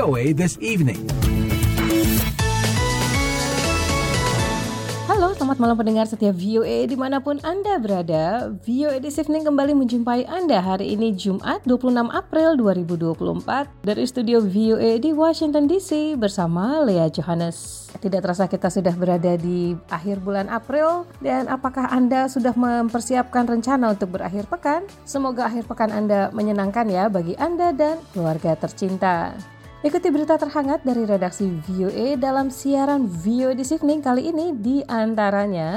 VOA This Evening. Halo, selamat malam pendengar setia VOA dimanapun Anda berada. VOA This Evening kembali menjumpai Anda hari ini Jumat 26 April 2024 dari studio VOA di Washington DC bersama Lea Johannes. Tidak terasa kita sudah berada di akhir bulan April, dan apakah Anda sudah mempersiapkan rencana untuk berakhir pekan? Semoga akhir pekan Anda menyenangkan ya bagi Anda dan keluarga tercinta. Ikuti berita terhangat dari redaksi VOA dalam siaran VOA This Evening kali ini, di antaranya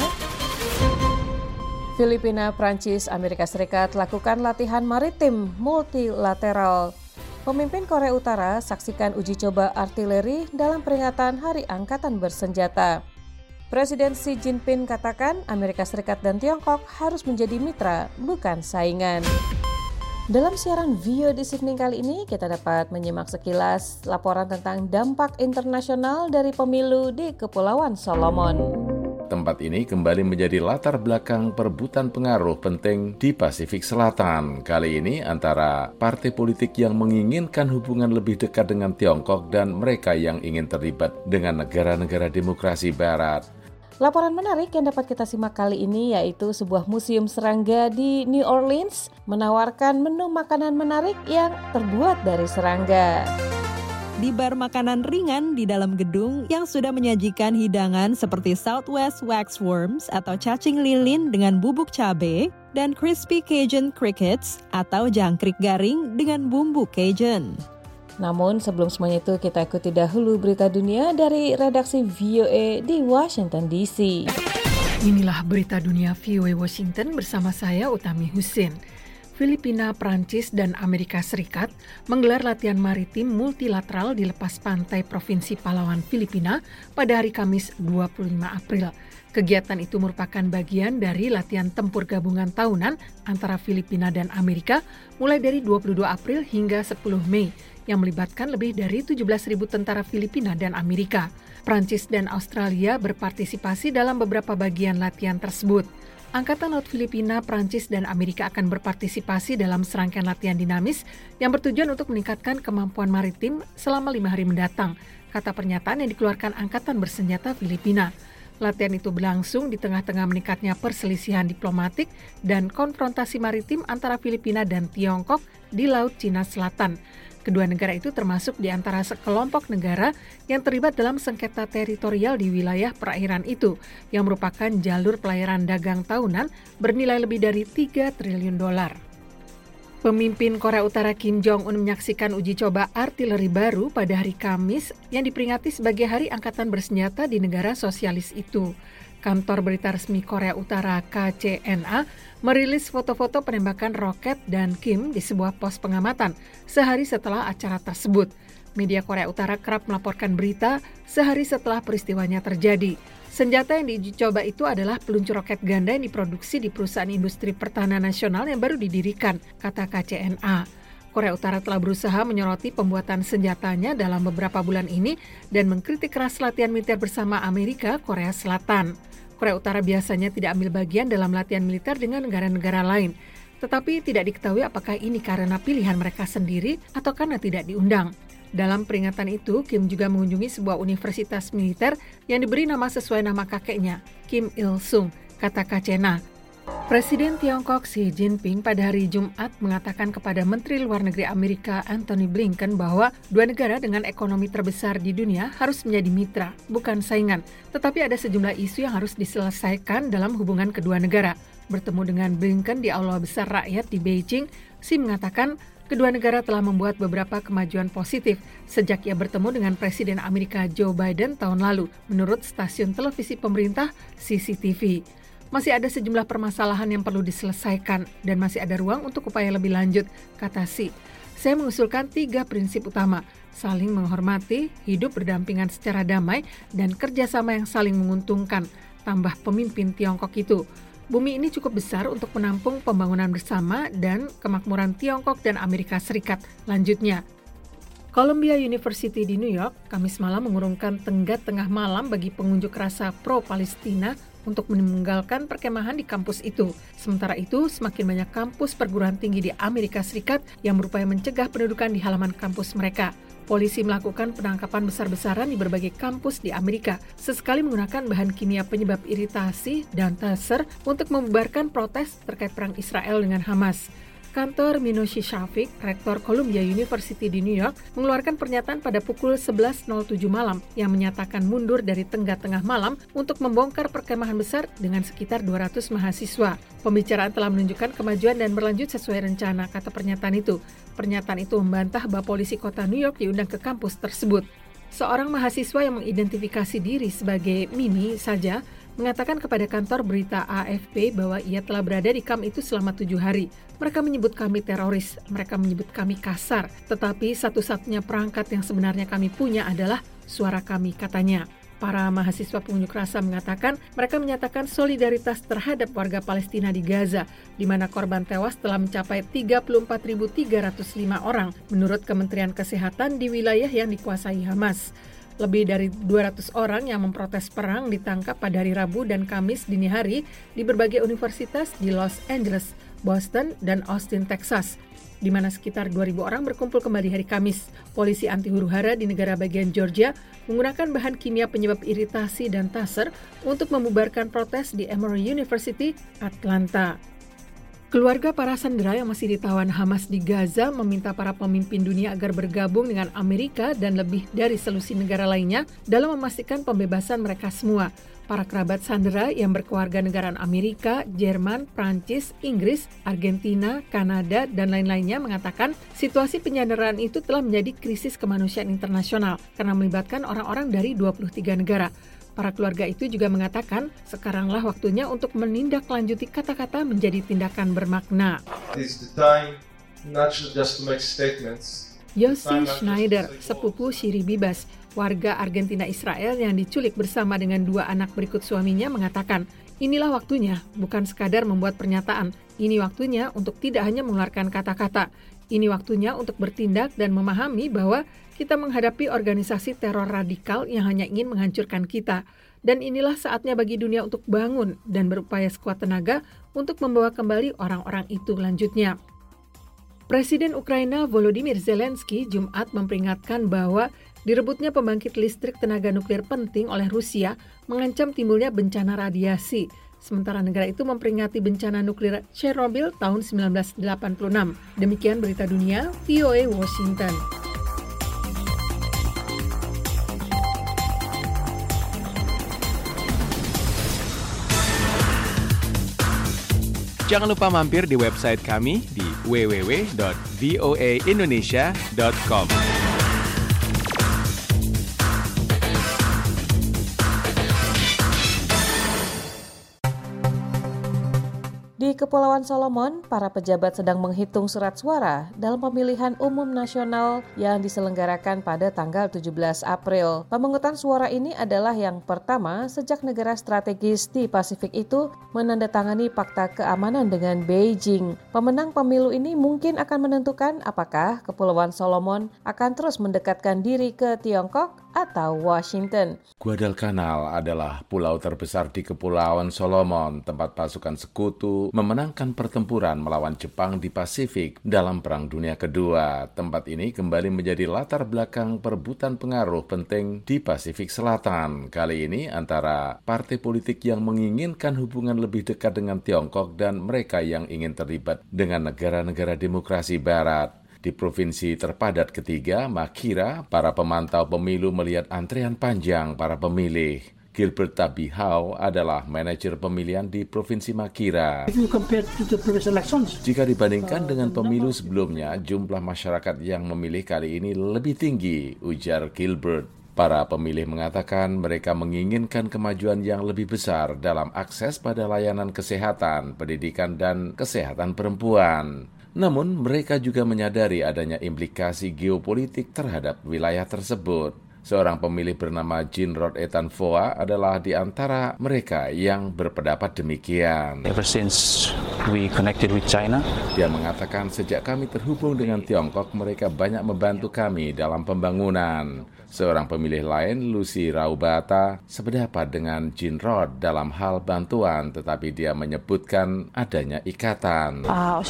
Filipina, Prancis, Amerika Serikat lakukan latihan maritim multilateral. Pemimpin Korea Utara saksikan uji coba artileri dalam peringatan Hari Angkatan Bersenjata. Presiden Xi Jinping katakan Amerika Serikat dan Tiongkok harus menjadi mitra, bukan saingan. Dalam siaran VOA This Evening kali ini, kita dapat menyimak sekilas laporan tentang dampak internasional dari pemilu di Kepulauan Solomon. Tempat ini kembali menjadi latar belakang perebutan pengaruh penting di Pasifik Selatan. Kali ini antara partai politik yang menginginkan hubungan lebih dekat dengan Tiongkok dan mereka yang ingin terlibat dengan negara-negara demokrasi Barat. Laporan menarik yang dapat kita simak kali ini yaitu sebuah museum serangga di New Orleans menawarkan menu makanan menarik yang terbuat dari serangga. Di bar makanan ringan di dalam gedung yang sudah menyajikan hidangan seperti Southwest Waxworms atau cacing lilin dengan bubuk cabai dan Crispy Cajun Crickets atau jangkrik garing dengan bumbu Cajun. Namun sebelum semuanya itu, kita ikuti dahulu berita dunia dari redaksi VOA di Washington DC. Inilah berita dunia VOA Washington bersama saya Utami Husin. Filipina, Prancis, dan Amerika Serikat menggelar latihan maritim multilateral di lepas pantai Provinsi Palawan, Filipina pada hari Kamis 25 April. Kegiatan itu merupakan bagian dari latihan tempur gabungan tahunan antara Filipina dan Amerika mulai dari 22 April hingga 10 Mei yang melibatkan lebih dari 17.000 tentara Filipina dan Amerika. Prancis dan Australia berpartisipasi dalam beberapa bagian latihan tersebut. Angkatan Laut Filipina, Prancis, dan Amerika akan berpartisipasi dalam serangkaian latihan dinamis yang bertujuan untuk meningkatkan kemampuan maritim selama 5 hari mendatang, kata pernyataan yang dikeluarkan Angkatan Bersenjata Filipina. Latihan itu berlangsung di tengah-tengah meningkatnya perselisihan diplomatik dan konfrontasi maritim antara Filipina dan Tiongkok di Laut Cina Selatan. Kedua negara itu termasuk di antara sekelompok negara yang terlibat dalam sengketa teritorial di wilayah perairan itu, yang merupakan jalur pelayaran dagang tahunan bernilai lebih dari 3 triliun dolar. Pemimpin Korea Utara Kim Jong-un menyaksikan uji coba artileri baru pada hari Kamis yang diperingati sebagai Hari Angkatan Bersenjata di negara sosialis itu. Kantor berita resmi Korea Utara KCNA merilis foto-foto penembakan roket dan Kim di sebuah pos pengamatan sehari setelah acara tersebut. Media Korea Utara kerap melaporkan berita sehari setelah peristiwanya terjadi. Senjata yang diuji coba itu adalah peluncur roket ganda yang diproduksi di perusahaan industri pertahanan nasional yang baru didirikan, kata KCNA. Korea Utara telah berusaha menyoroti pembuatan senjatanya dalam beberapa bulan ini dan mengkritik keras latihan militer bersama Amerika, Korea Selatan. Korea Utara biasanya tidak ambil bagian dalam latihan militer dengan negara-negara lain. Tetapi tidak diketahui apakah ini karena pilihan mereka sendiri atau karena tidak diundang. Dalam peringatan itu, Kim juga mengunjungi sebuah universitas militer yang diberi nama sesuai nama kakeknya, Kim Il-sung, kata KCNA. Presiden Tiongkok Xi Jinping pada hari Jumat mengatakan kepada Menteri Luar Negeri Amerika Antony Blinken bahwa dua negara dengan ekonomi terbesar di dunia harus menjadi mitra, bukan saingan. Tetapi ada sejumlah isu yang harus diselesaikan dalam hubungan kedua negara. Bertemu dengan Blinken di Aula Besar Rakyat di Beijing, Xi mengatakan kedua negara telah membuat beberapa kemajuan positif sejak ia bertemu dengan Presiden Amerika Joe Biden tahun lalu, menurut stasiun televisi pemerintah CCTV. Masih ada sejumlah permasalahan yang perlu diselesaikan dan masih ada ruang untuk upaya lebih lanjut, kata Xi. Saya mengusulkan 3 prinsip utama, saling menghormati, hidup berdampingan secara damai, dan kerjasama yang saling menguntungkan, tambah pemimpin Tiongkok itu. Bumi ini cukup besar untuk menampung pembangunan bersama dan kemakmuran Tiongkok dan Amerika Serikat, lanjutnya. Columbia University di New York, Kamis malam mengurungkan tenggat tengah malam bagi pengunjuk rasa pro-Palestina untuk meninggalkan perkemahan di kampus itu. Sementara itu, semakin banyak kampus perguruan tinggi di Amerika Serikat yang berupaya mencegah pendudukan di halaman kampus mereka. Polisi melakukan penangkapan besar-besaran di berbagai kampus di Amerika, sesekali menggunakan bahan kimia penyebab iritasi dan taser untuk membubarkan protes terkait perang Israel dengan Hamas. Kantor Minoshi Shafik, Rektor Columbia University di New York, mengeluarkan pernyataan pada pukul 11.07 malam yang menyatakan mundur dari tengah-tengah malam untuk membongkar perkemahan besar dengan sekitar 200 mahasiswa. Pembicaraan telah menunjukkan kemajuan dan berlanjut sesuai rencana, kata pernyataan itu. Pernyataan itu membantah bahwa polisi kota New York diundang ke kampus tersebut. Seorang mahasiswa yang mengidentifikasi diri sebagai Mimi saja mengatakan kepada kantor berita AFP bahwa ia telah berada di kamp itu selama 7 hari. Mereka menyebut kami teroris, mereka menyebut kami kasar, tetapi satu-satunya perangkat yang sebenarnya kami punya adalah suara kami, katanya. Para mahasiswa pengunjuk rasa mengatakan mereka menyatakan solidaritas terhadap warga Palestina di Gaza, di mana korban tewas telah mencapai 34.305 orang menurut Kementerian Kesehatan di wilayah yang dikuasai Hamas. Lebih dari 200 orang yang memprotes perang ditangkap pada hari Rabu dan Kamis dini hari di berbagai universitas di Los Angeles, Boston, dan Austin, Texas, di mana sekitar 2.000 orang berkumpul kembali hari Kamis. Polisi anti huru-hara di negara bagian Georgia menggunakan bahan kimia penyebab iritasi dan taser untuk membubarkan protes di Emory University, Atlanta. Keluarga para sandera yang masih ditawan Hamas di Gaza meminta para pemimpin dunia agar bergabung dengan Amerika dan lebih dari selusin negara lainnya dalam memastikan pembebasan mereka semua. Para kerabat sandera yang berkewarganegaraan Amerika, Jerman, Prancis, Inggris, Argentina, Kanada, dan lain-lainnya mengatakan situasi penyanderaan itu telah menjadi krisis kemanusiaan internasional karena melibatkan orang-orang dari 23 negara. Para keluarga itu juga mengatakan sekaranglah waktunya untuk menindaklanjuti kata-kata menjadi tindakan bermakna. Yossi Schneider, sepupu Shiri Bibas, warga Argentina Israel yang diculik bersama dengan 2 anak berikut suaminya mengatakan, inilah waktunya, bukan sekadar membuat pernyataan. Ini waktunya untuk tidak hanya mengeluarkan kata-kata. Ini waktunya untuk bertindak dan memahami bahwa kita menghadapi organisasi teror radikal yang hanya ingin menghancurkan kita. Dan inilah saatnya bagi dunia untuk bangun dan berupaya sekuat tenaga untuk membawa kembali orang-orang itu, lanjutnya. Presiden Ukraina Volodymyr Zelensky Jumat memperingatkan bahwa direbutnya pembangkit listrik tenaga nuklir penting oleh Rusia mengancam timbulnya bencana radiasi. Sementara negara itu memperingati bencana nuklir Chernobyl tahun 1986. Demikian berita dunia, VOA Washington. Jangan lupa mampir di website kami di www.voaindonesia.com. Di Kepulauan Solomon, para pejabat sedang menghitung surat suara dalam pemilihan umum nasional yang diselenggarakan pada tanggal 17 April. Pemungutan suara ini adalah yang pertama sejak negara strategis di Pasifik itu menandatangani fakta keamanan dengan Beijing. Pemenang pemilu ini mungkin akan menentukan apakah Kepulauan Solomon akan terus mendekatkan diri ke Tiongkok atau Washington. Guadalcanal adalah pulau terbesar di Kepulauan Solomon, tempat pasukan sekutu memenangkan pertempuran melawan Jepang di Pasifik dalam Perang Dunia Kedua. Tempat ini kembali menjadi latar belakang perebutan pengaruh penting di Pasifik Selatan. Kali ini antara partai politik yang menginginkan hubungan lebih dekat dengan Tiongkok dan mereka yang ingin terlibat dengan negara-negara demokrasi Barat. Di provinsi terpadat ketiga, Makira, para pemantau pemilu melihat antrean panjang para pemilih. Gilbert Tabihau adalah manajer pemilihan di Provinsi Makira. Jika dibandingkan dengan pemilu sebelumnya, jumlah masyarakat yang memilih kali ini lebih tinggi, ujar Gilbert. Para pemilih mengatakan mereka menginginkan kemajuan yang lebih besar dalam akses pada layanan kesehatan, pendidikan, dan kesehatan perempuan. Namun, mereka juga menyadari adanya implikasi geopolitik terhadap wilayah tersebut. Seorang pemilih bernama Jean Rod Ethan Foa adalah di antara mereka yang berpendapat demikian. Ever since we connected with China, dia mengatakan sejak kami terhubung dengan Tiongkok, mereka banyak membantu kami dalam pembangunan. Seorang pemilih lain, Lucy Raubata, sependapat dengan Jean Roth dalam hal bantuan, tetapi dia menyebutkan adanya ikatan.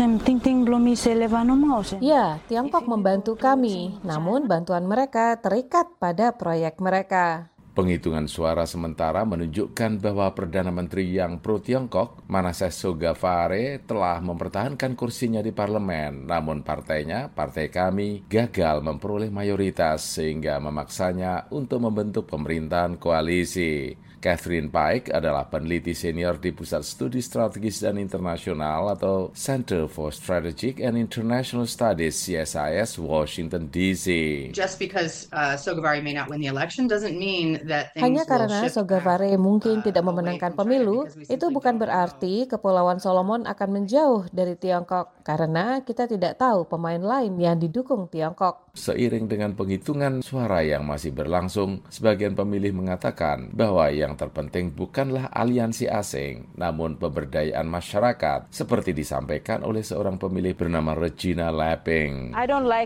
Ya, Tiongkok membantu kami, namun bantuan mereka terikat pada proyek mereka. Penghitungan suara sementara menunjukkan bahwa Perdana Menteri yang pro-Tiongkok, Manasseh Sogavare, telah mempertahankan kursinya di parlemen. Namun partainya, Partai Kami, gagal memperoleh mayoritas sehingga memaksanya untuk membentuk pemerintahan koalisi. Catherine Pike adalah peneliti senior di Pusat Studi Strategis dan Internasional atau Center for Strategic and International Studies CSIS, Washington DC. Just because Sogavare may not win the election doesn't mean that things Hanya will karena shift Sogavare mungkin tidak memenangkan pemilu, itu bukan berarti Kepulauan Solomon akan menjauh dari Tiongkok, karena kita tidak tahu pemain lain yang didukung Tiongkok. Seiring dengan penghitungan suara yang masih berlangsung, sebagian pemilih mengatakan bahwa yang terpenting bukanlah aliansi asing, namun pemberdayaan masyarakat, seperti disampaikan oleh seorang pemilih bernama Regina Lapping.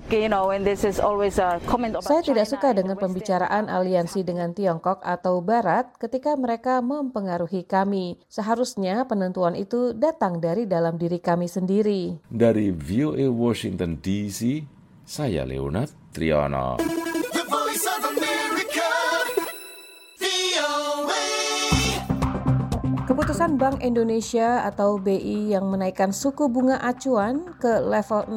Saya tidak suka dengan pembicaraan aliansi dengan Tiongkok atau Barat ketika mereka mempengaruhi kami. Seharusnya penentuan itu datang dari dalam diri kami sendiri. Dari VOA Washington DC, saya Leonard Triono. Keputusan Bank Indonesia atau BI yang menaikkan suku bunga acuan ke level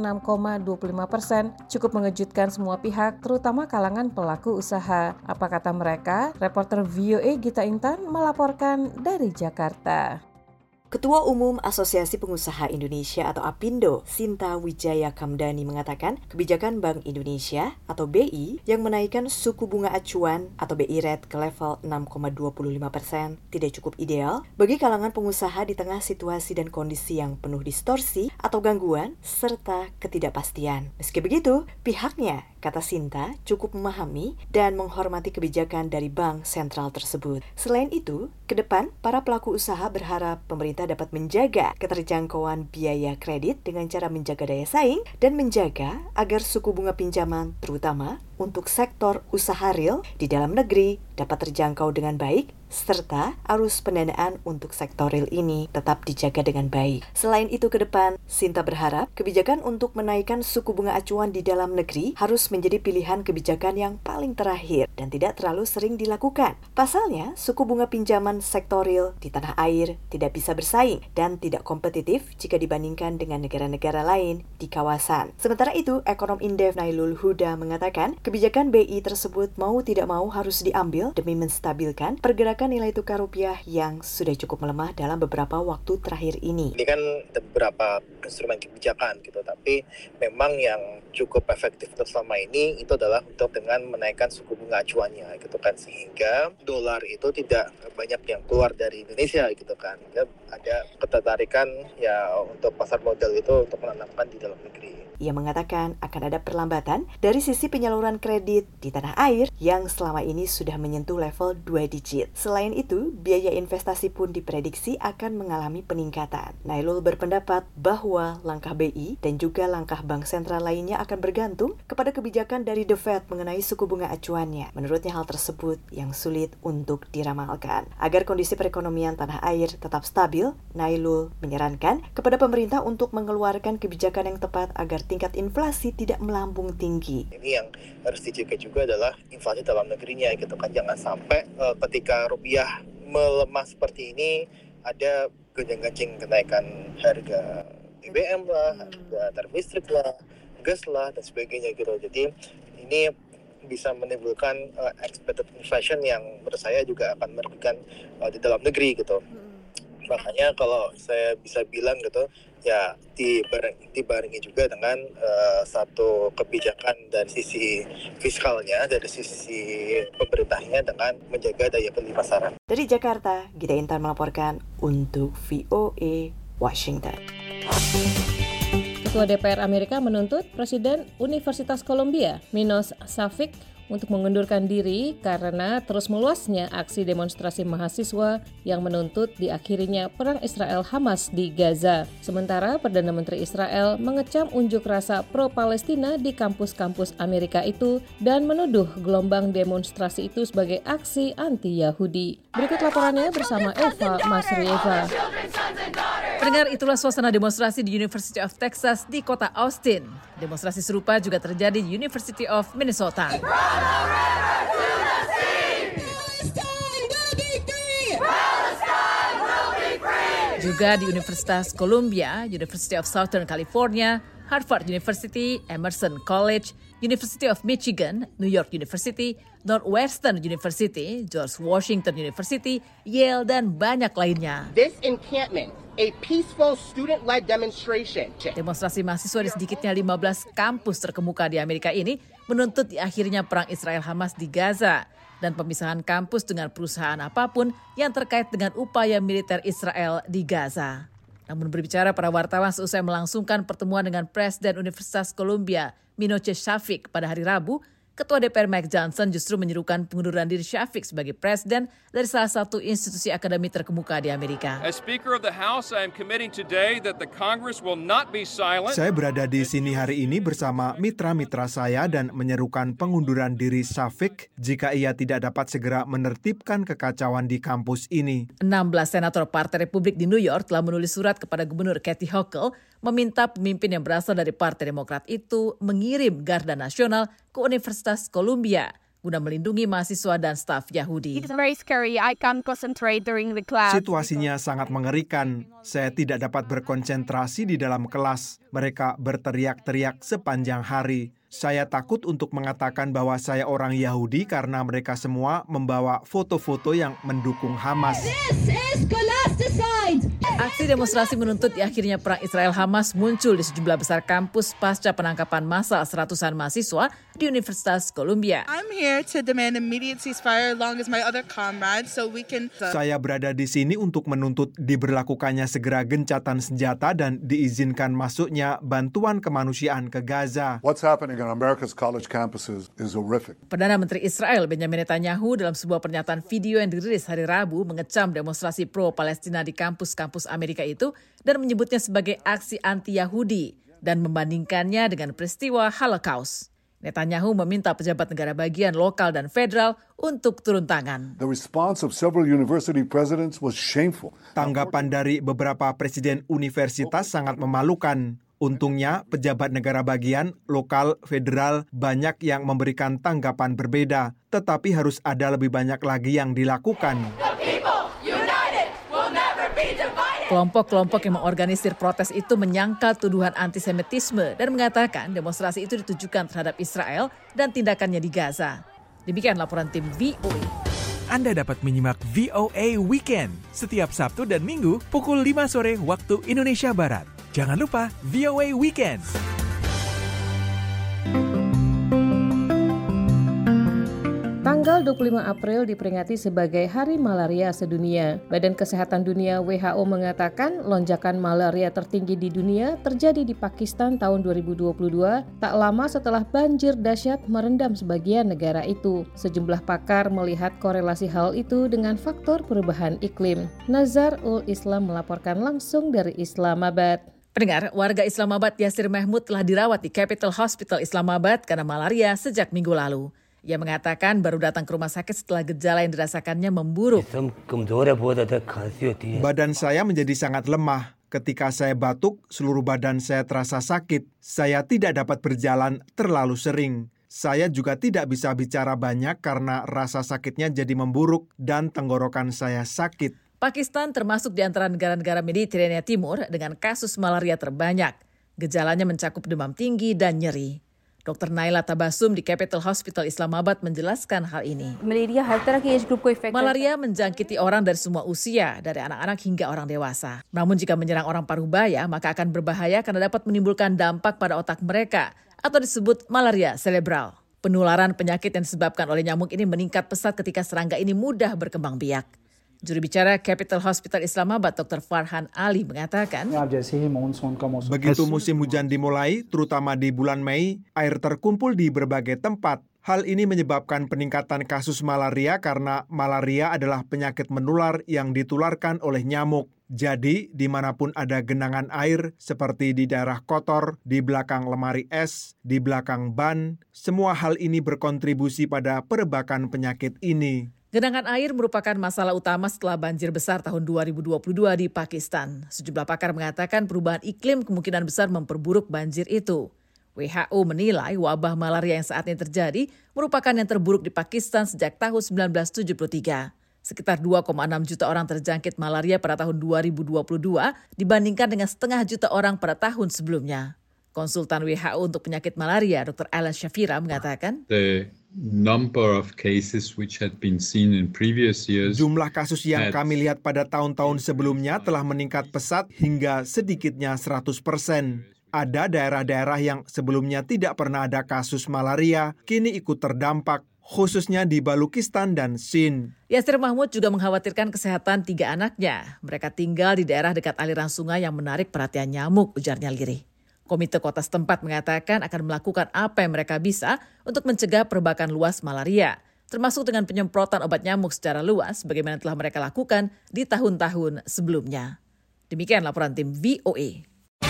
6,25% cukup mengejutkan semua pihak, terutama kalangan pelaku usaha. Apa kata mereka? Reporter VOA Gita Intan melaporkan dari Jakarta. Ketua Umum Asosiasi Pengusaha Indonesia atau APindo, Sinta Wijaya Kamdani mengatakan kebijakan Bank Indonesia atau BI yang menaikkan suku bunga acuan atau BI rate ke level 6,25% tidak cukup ideal bagi kalangan pengusaha di tengah situasi dan kondisi yang penuh distorsi atau gangguan serta ketidakpastian. Meski begitu, pihaknya, kata Sinta, cukup memahami dan menghormati kebijakan dari bank sentral tersebut. Selain itu, ke depan para pelaku usaha berharap pemerintah dapat menjaga keterjangkauan biaya kredit dengan cara menjaga daya saing dan menjaga agar suku bunga pinjaman terutama untuk sektor usaha real di dalam negeri dapat terjangkau dengan baik serta arus pendanaan untuk sektor real ini tetap dijaga dengan baik. Selain itu ke depan, Sinta berharap kebijakan untuk menaikkan suku bunga acuan di dalam negeri harus menjadi pilihan kebijakan yang paling terakhir dan tidak terlalu sering dilakukan. Pasalnya, suku bunga pinjaman sektor real di tanah air tidak bisa bersaing dan tidak kompetitif jika dibandingkan dengan negara-negara lain di kawasan. Sementara itu, ekonom Indef Nailul Huda mengatakan kebijakan BI tersebut mau tidak mau harus diambil demi menstabilkan pergerakan nilai tukar rupiah yang sudah cukup melemah dalam beberapa waktu terakhir ini. Ini kan beberapa instrumen kebijakan gitu, tapi memang yang cukup efektif untuk selama ini itu adalah untuk dengan menaikkan suku bunga acuannya gitu kan, sehingga dolar itu tidak banyak yang keluar dari Indonesia gitu kan. Ada ketertarikan ya untuk pasar modal itu untuk menanamkan di dalam negeri. Ia mengatakan akan ada perlambatan dari sisi penyaluran kredit di tanah air yang selama ini sudah menyentuh level 2 digit. Selain itu, biaya investasi pun diprediksi akan mengalami peningkatan. Nailul berpendapat bahwa langkah BI dan juga langkah bank sentral lainnya akan bergantung kepada kebijakan dari The Fed mengenai suku bunga acuannya. Menurutnya hal tersebut yang sulit untuk diramalkan. Agar kondisi perekonomian tanah air tetap stabil, Nailul menyarankan kepada pemerintah untuk mengeluarkan kebijakan yang tepat agar tingkat inflasi tidak melambung tinggi. Ini yang harus dijaga juga adalah inflasi dalam negerinya gitu kan. Jangan sampai ketika rupiah melemah seperti ini ada gonjang-ganjing kenaikan harga BBM lah, harga tarif listrik lah, gas lah dan sebagainya gitu. Jadi ini bisa menimbulkan expected inflation yang menurut saya juga akan merugikan di dalam negeri gitu. Makanya kalau saya bisa bilang gitu ya dibarengi juga dengan satu kebijakan dari sisi fiskalnya, dari sisi pemerintahnya dengan menjaga daya beli pasaran. Dari Jakarta, Gita Intan melaporkan untuk VOA Washington. Ketua DPR Amerika menuntut Presiden Universitas Columbia, Minos Safik, untuk mengundurkan diri karena terus meluasnya aksi demonstrasi mahasiswa yang menuntut diakhirinya perang Israel-Hamas di Gaza. Sementara Perdana Menteri Israel mengecam unjuk rasa pro-Palestina di kampus-kampus Amerika itu dan menuduh gelombang demonstrasi itu sebagai aksi anti-Yahudi. Berikut laporannya bersama Eva Masrieva. Pendengar, itulah suasana demonstrasi di University of Texas di kota Austin. Demonstrasi serupa juga terjadi di University of Minnesota. Juga di Universitas Columbia, University of Southern California, Harvard University, Emerson College, University of Michigan, New York University, Northwestern University, George Washington University, Yale, dan banyak lainnya. This encampment, a peaceful student-led demonstration. Demonstrasi mahasiswa di sedikitnya 15 kampus terkemuka di Amerika ini menuntut akhirnya perang Israel-Hamas di Gaza dan pemisahan kampus dengan perusahaan apapun yang terkait dengan upaya militer Israel di Gaza. Namun berbicara para wartawan seusai melangsungkan pertemuan dengan Presiden Universitas Columbia, Minoche Shafik pada hari Rabu, Ketua DPR Mike Johnson justru menyerukan pengunduran diri Shafik sebagai presiden dari salah satu institusi akademik terkemuka di Amerika. As Speaker of the House, I am committing today that the Congress will not be silent. Saya berada di sini hari ini bersama mitra-mitra saya dan menyerukan pengunduran diri Shafik jika ia tidak dapat segera menertibkan kekacauan di kampus ini. 16 senator Partai Republik di New York telah menulis surat kepada Gubernur Kathy Hochul meminta pemimpin yang berasal dari Partai Demokrat itu mengirim Garda Nasional ke Universitas Columbia guna melindungi mahasiswa dan staf Yahudi. It's very scary. I can't concentrate during the class. Situasinya sangat mengerikan. Saya tidak dapat berkonsentrasi di dalam kelas. Mereka berteriak-teriak sepanjang hari. Saya takut untuk mengatakan bahwa saya orang Yahudi karena mereka semua membawa foto-foto yang mendukung Hamas. This is Colasticide. Aksi demonstrasi menuntut akhirnya perang Israel-Hamas muncul di sejumlah besar kampus pasca penangkapan massal seratusan mahasiswa di Universitas Columbia. I'm here to demand immediate ceasefire along as my other comrades so we can... Saya berada di sini untuk menuntut diberlakukannya segera gencatan senjata dan diizinkan masuknya bantuan kemanusiaan ke Gaza. What's happening on America's college campuses is horrific. Perdana Menteri Israel Benjamin Netanyahu dalam sebuah pernyataan video yang dirilis hari Rabu mengecam demonstrasi pro-Palestina di kampus-kampus Amerika itu dan menyebutnya sebagai aksi anti-Yahudi dan membandingkannya dengan peristiwa Holocaust. Netanyahu meminta pejabat negara bagian lokal dan federal untuk turun tangan. The response of several university presidents was shameful. Tanggapan dari beberapa presiden universitas sangat memalukan. Untungnya, pejabat negara bagian, lokal, federal banyak yang memberikan tanggapan berbeda. Tetapi harus ada lebih banyak lagi yang dilakukan. Kelompok-kelompok yang mengorganisir protes itu menyangkal tuduhan antisemitisme dan mengatakan demonstrasi itu ditujukan terhadap Israel dan tindakannya di Gaza. Demikian laporan tim VOA. Anda dapat menyimak VOA Weekend setiap Sabtu dan Minggu pukul 5 sore waktu Indonesia Barat. Jangan lupa VOA Weekend. Tanggal 25 April diperingati sebagai Hari Malaria Sedunia. Badan Kesehatan Dunia WHO mengatakan lonjakan malaria tertinggi di dunia terjadi di Pakistan tahun 2022, tak lama setelah banjir dahsyat merendam sebagian negara itu. Sejumlah pakar melihat korelasi hal itu dengan faktor perubahan iklim. Nazar ul Islam melaporkan langsung dari Islamabad. Pendengar, warga Islamabad Yasir Mahmud telah dirawat di Capital Hospital Islamabad karena malaria sejak minggu lalu. Ia mengatakan baru datang ke rumah sakit setelah gejala yang dirasakannya memburuk. Badan saya menjadi sangat lemah. Ketika saya batuk, seluruh badan saya terasa sakit. Saya tidak dapat berjalan terlalu sering. Saya juga tidak bisa bicara banyak karena rasa sakitnya jadi memburuk dan tenggorokan saya sakit. Pakistan termasuk di antara negara-negara Mediterania Timur dengan kasus malaria terbanyak. Gejalanya mencakup demam tinggi dan nyeri. Dr. Naila Tabasum di Capital Hospital Islamabad menjelaskan hal ini. Malaria menjangkiti orang dari semua usia, dari anak-anak hingga orang dewasa. Namun jika menyerang orang paruh baya, maka akan berbahaya karena dapat menimbulkan dampak pada otak mereka, atau disebut malaria cerebral. Penularan penyakit yang disebabkan oleh nyamuk ini meningkat pesat ketika serangga ini mudah berkembang biak. Juru bicara Capital Hospital Islamabad, Dr. Farhan Ali mengatakan, begitu musim hujan dimulai, terutama di bulan Mei, air terkumpul di berbagai tempat. Hal ini menyebabkan peningkatan kasus malaria karena malaria adalah penyakit menular yang ditularkan oleh nyamuk. Jadi, dimanapun ada genangan air, seperti di daerah kotor, di belakang lemari es, di belakang ban, semua hal ini berkontribusi pada perebakan penyakit ini. Genangan air merupakan masalah utama setelah banjir besar tahun 2022 di Pakistan. Sejumlah pakar mengatakan perubahan iklim kemungkinan besar memperburuk banjir itu. WHO menilai wabah malaria yang saat ini terjadi merupakan yang terburuk di Pakistan sejak tahun 1973. Sekitar 2,6 juta orang terjangkit malaria pada tahun 2022 dibandingkan dengan 0,5 juta orang pada tahun sebelumnya. Konsultan WHO untuk penyakit malaria, Dr. Alan Shafira, mengatakan, jumlah kasus yang kami lihat pada tahun-tahun sebelumnya telah meningkat pesat hingga sedikitnya 100%. Ada daerah-daerah yang sebelumnya tidak pernah ada kasus malaria, kini ikut terdampak, khususnya di Balukistan dan Sindh. Yasir Mahmud juga mengkhawatirkan kesehatan 3 anaknya. Mereka tinggal di daerah dekat aliran sungai yang menarik perhatian nyamuk, ujarnya lirih. Komite kota setempat mengatakan akan melakukan apa yang mereka bisa untuk mencegah perbakan luas malaria, termasuk dengan penyemprotan obat nyamuk secara luas, bagaimana telah mereka lakukan di tahun-tahun sebelumnya. Demikian laporan tim VOA.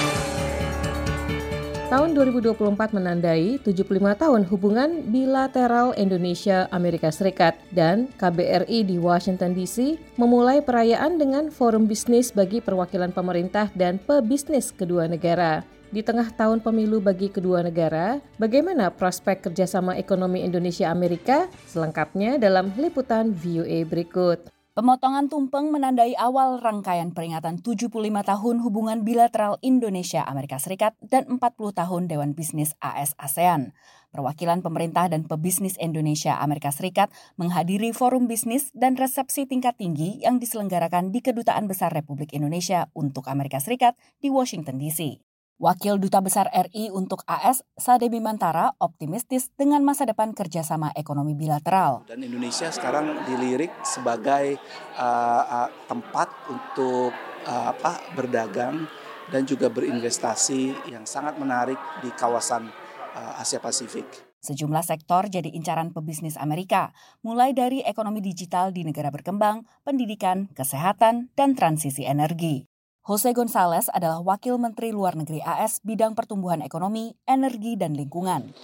Tahun 2024 menandai 75 tahun hubungan bilateral Indonesia-Amerika Serikat dan KBRI di Washington DC memulai perayaan dengan forum bisnis bagi perwakilan pemerintah dan pebisnis kedua negara. Di tengah tahun pemilu bagi kedua negara, bagaimana prospek kerjasama ekonomi Indonesia-Amerika? Selengkapnya dalam liputan VOA berikut. Pemotongan tumpeng menandai awal rangkaian peringatan 75 tahun hubungan bilateral Indonesia-Amerika Serikat dan 40 tahun Dewan Bisnis AS-ASEAN. Perwakilan pemerintah dan pebisnis Indonesia-Amerika Serikat menghadiri forum bisnis dan resepsi tingkat tinggi yang diselenggarakan di Kedutaan Besar Republik Indonesia untuk Amerika Serikat di Washington DC. Wakil Duta Besar RI untuk AS, Sade Bimantara, optimistis dengan masa depan kerjasama ekonomi bilateral. Dan Indonesia sekarang dilirik sebagai tempat untuk berdagang dan juga berinvestasi yang sangat menarik di kawasan Asia Pasifik. Sejumlah sektor jadi incaran pebisnis Amerika, mulai dari ekonomi digital di negara berkembang, pendidikan, kesehatan, dan transisi energi. Jose Gonzalez adalah Wakil Menteri Luar Negeri AS bidang pertumbuhan ekonomi, energi, dan lingkungan.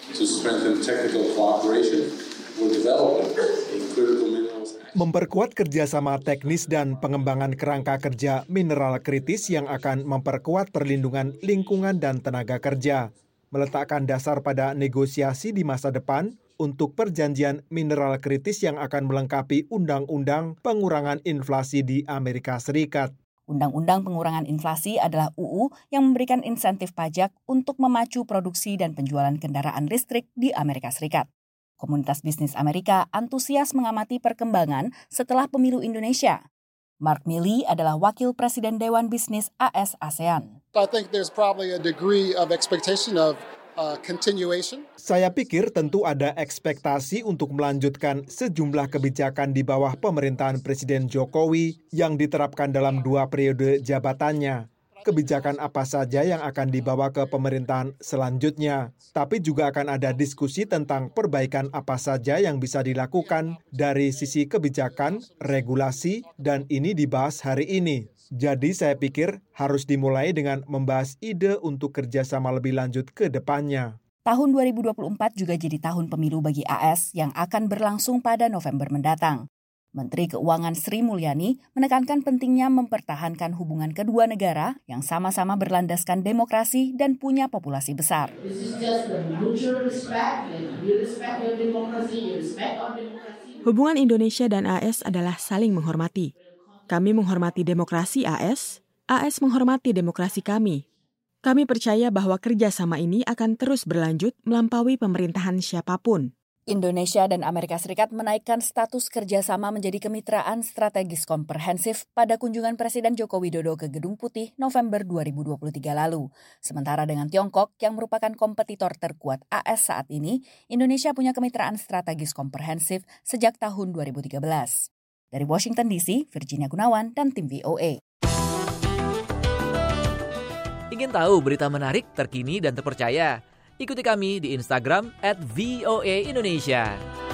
Memperkuat kerjasama teknis dan pengembangan kerangka kerja mineral kritis yang akan memperkuat perlindungan lingkungan dan tenaga kerja. Meletakkan dasar pada negosiasi di masa depan untuk perjanjian mineral kritis yang akan melengkapi Undang-Undang Pengurangan Inflasi di Amerika Serikat. Undang-Undang Pengurangan Inflasi adalah UU yang memberikan insentif pajak untuk memacu produksi dan penjualan kendaraan listrik di Amerika Serikat. Komunitas bisnis Amerika antusias mengamati perkembangan setelah pemilu Indonesia. Mark Milley adalah Wakil Presiden Dewan Bisnis AS-ASEAN. I think there's probably a degree of expectation of continuation. Saya pikir tentu ada ekspektasi untuk melanjutkan sejumlah kebijakan di bawah pemerintahan Presiden Jokowi yang diterapkan dalam 2 periode jabatannya. Kebijakan apa saja yang akan dibawa ke pemerintahan selanjutnya, tapi juga akan ada diskusi tentang perbaikan apa saja yang bisa dilakukan dari sisi kebijakan, regulasi, dan ini dibahas hari ini. Jadi saya pikir harus dimulai dengan membahas ide untuk kerjasama lebih lanjut ke depannya. Tahun 2024 juga jadi tahun pemilu bagi AS yang akan berlangsung pada November mendatang. Menteri Keuangan Sri Mulyani menekankan pentingnya mempertahankan hubungan kedua negara yang sama-sama berlandaskan demokrasi dan punya populasi besar. Hubungan Indonesia dan AS adalah saling menghormati. Kami menghormati demokrasi AS menghormati demokrasi kami. Kami percaya bahwa kerjasama ini akan terus berlanjut melampaui pemerintahan siapapun. Indonesia dan Amerika Serikat menaikkan status kerjasama menjadi kemitraan strategis komprehensif pada kunjungan Presiden Joko Widodo ke Gedung Putih November 2023 lalu. Sementara dengan Tiongkok yang merupakan kompetitor terkuat AS saat ini, Indonesia punya kemitraan strategis komprehensif sejak tahun 2013. Dari Washington DC, Virginia Gunawan dan tim VOA. Ingin tahu berita menarik, terkini, dan terpercaya? Ikuti kami di Instagram @VOA_Indonesia.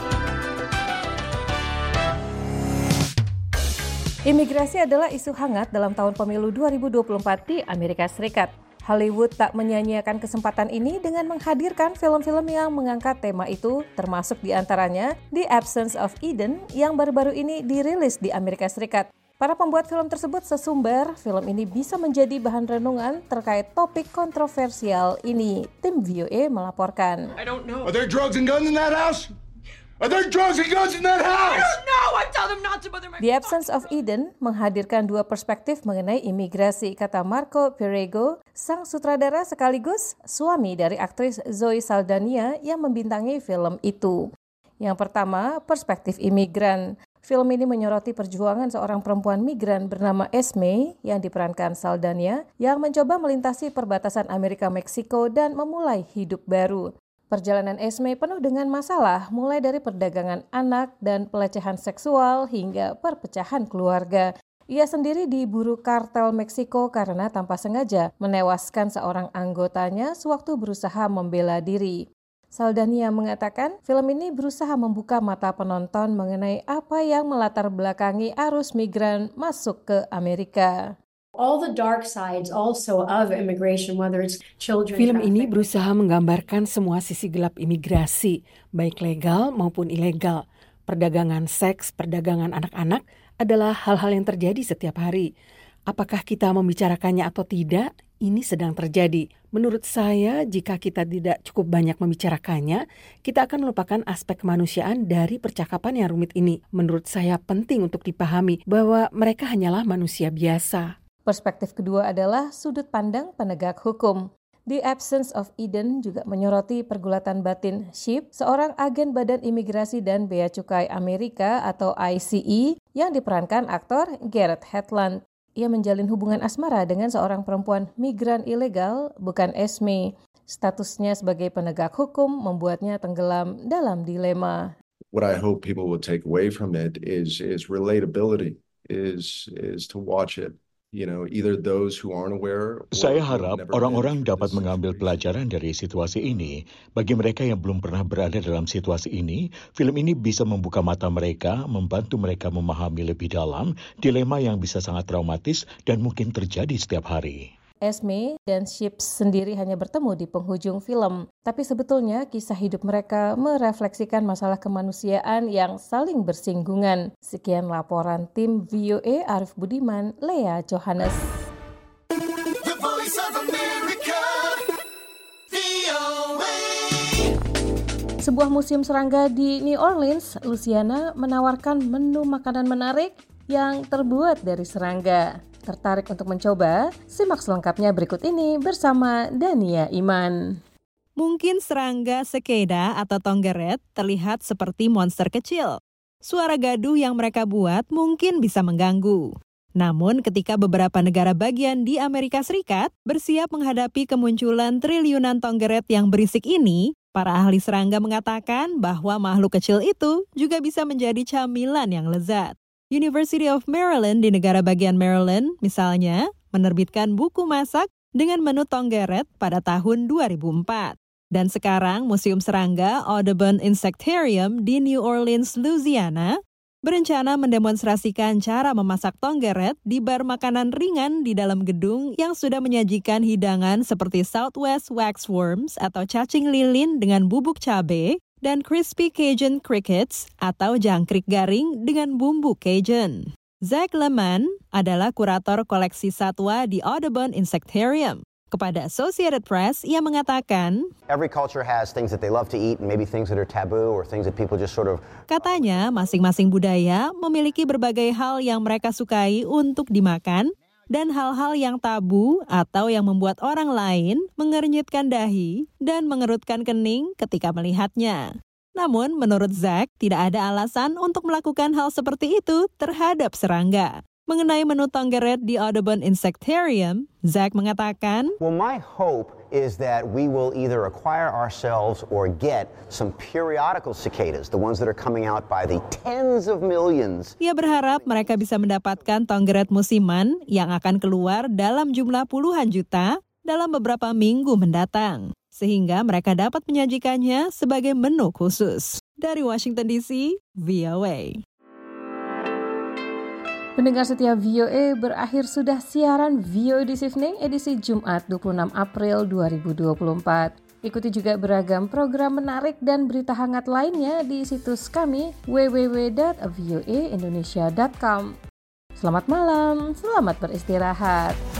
Imigrasi adalah isu hangat dalam tahun pemilu 2024 di Amerika Serikat. Hollywood tak menyia-nyiakan kesempatan ini dengan menghadirkan film-film yang mengangkat tema itu, termasuk diantaranya The Absence of Eden yang baru-baru ini dirilis di Amerika Serikat. Para pembuat film tersebut sesumber, film ini bisa menjadi bahan renungan terkait topik kontroversial ini. Tim VOA melaporkan. I don't know. Are there drugs and guns in that house? Are there drugs and guns in that house? I don't know. I tell them not to bother my... The Absence of Eden menghadirkan dua perspektif mengenai imigrasi, kata Marco Perego, sang sutradara sekaligus suami dari aktris Zoe Saldana yang membintangi film itu. Yang pertama, perspektif imigran. Film ini menyoroti perjuangan seorang perempuan migran bernama Esme yang diperankan Saldana yang mencoba melintasi perbatasan Amerika-Meksiko dan memulai hidup baru. Perjalanan Esme penuh dengan masalah, mulai dari perdagangan anak dan pelecehan seksual hingga perpecahan keluarga. Ia sendiri diburu kartel Meksiko karena tanpa sengaja menewaskan seorang anggotanya sewaktu berusaha membela diri. Saldana mengatakan film ini berusaha membuka mata penonton mengenai apa yang melatar belakangi arus migran masuk ke Amerika. All the dark sides also of immigration, whether it's children. Film ini berusaha menggambarkan semua sisi gelap imigrasi, baik legal maupun ilegal. Perdagangan seks, perdagangan anak-anak adalah hal-hal yang terjadi setiap hari. Apakah kita membicarakannya atau tidak? Ini sedang terjadi. Menurut saya, jika kita tidak cukup banyak membicarakannya, kita akan melupakan aspek kemanusiaan dari percakapan yang rumit ini. Menurut saya penting untuk dipahami bahwa mereka hanyalah manusia biasa. Perspektif kedua adalah sudut pandang penegak hukum. The Absence of Eden juga menyoroti pergulatan batin Ship, seorang agen Badan Imigrasi dan Bea Cukai Amerika atau ICE yang diperankan aktor Garrett Hedlund. Ia menjalin hubungan asmara dengan seorang perempuan migran ilegal, bukan Esme. Statusnya sebagai penegak hukum membuatnya tenggelam dalam dilema. What I hope people will take away from it is relatability, is to watch it. You know, either those who aren't aware. Saya harap orang-orang dapat mengambil pelajaran dari situasi ini. Bagi mereka yang belum pernah berada dalam situasi ini, film ini bisa membuka mata mereka, membantu mereka memahami lebih dalam dilema yang bisa sangat traumatis dan mungkin terjadi setiap hari. Esme dan Ship sendiri hanya bertemu di penghujung film, tapi sebetulnya kisah hidup mereka merefleksikan masalah kemanusiaan yang saling bersinggungan. Sekian laporan tim VOA Arif Budiman, Lea Johannes. The Voice of America, VOA. Sebuah museum serangga di New Orleans, Louisiana menawarkan menu makanan menarik yang terbuat dari serangga. Tertarik untuk mencoba? Simak selengkapnya berikut ini bersama Dania Iman. Mungkin serangga sekeda atau tonggeret terlihat seperti monster kecil. Suara gaduh yang mereka buat mungkin bisa mengganggu. Namun ketika beberapa negara bagian di Amerika Serikat bersiap menghadapi kemunculan triliunan tonggeret yang berisik ini, para ahli serangga mengatakan bahwa makhluk kecil itu juga bisa menjadi camilan yang lezat. University of Maryland di negara bagian Maryland, misalnya, menerbitkan buku masak dengan menu tonggeret pada tahun 2004. Dan sekarang Museum Serangga Audubon Insectarium di New Orleans, Louisiana, berencana mendemonstrasikan cara memasak tonggeret di bar makanan ringan di dalam gedung yang sudah menyajikan hidangan seperti Southwest Waxworms atau cacing lilin dengan bubuk cabai, dan crispy Cajun crickets atau jangkrik garing dengan bumbu Cajun. Zach Lehman adalah kurator koleksi satwa di Audubon Insectarium. Kepada Associated Press, ia mengatakan, Every culture has things that they love to eat and maybe things that are taboo or things that people just sort of... Katanya, masing-masing budaya memiliki berbagai hal yang mereka sukai untuk dimakan dan hal-hal yang tabu atau yang membuat orang lain mengernyitkan dahi dan mengerutkan kening ketika melihatnya. Namun, menurut Zach, tidak ada alasan untuk melakukan hal seperti itu terhadap serangga. Mengenai menu tonggeret di Audubon Insectarium, Zach mengatakan, Well, my hope is that we will either acquire ourselves or get some periodical cicadas, the ones that are coming out by the tens of millions. Ia berharap mereka bisa mendapatkan tonggeret musiman yang akan keluar dalam jumlah puluhan juta dalam beberapa minggu mendatang. sehingga mereka dapat menyajikannya sebagai menu khusus. Dari Washington DC, VOA. Pendengar setia VOA, berakhir sudah siaran VOA This Evening edisi Jumat 26 April 2024. Ikuti juga beragam program menarik dan berita hangat lainnya di situs kami www.voaindonesia.com. Selamat malam, selamat beristirahat.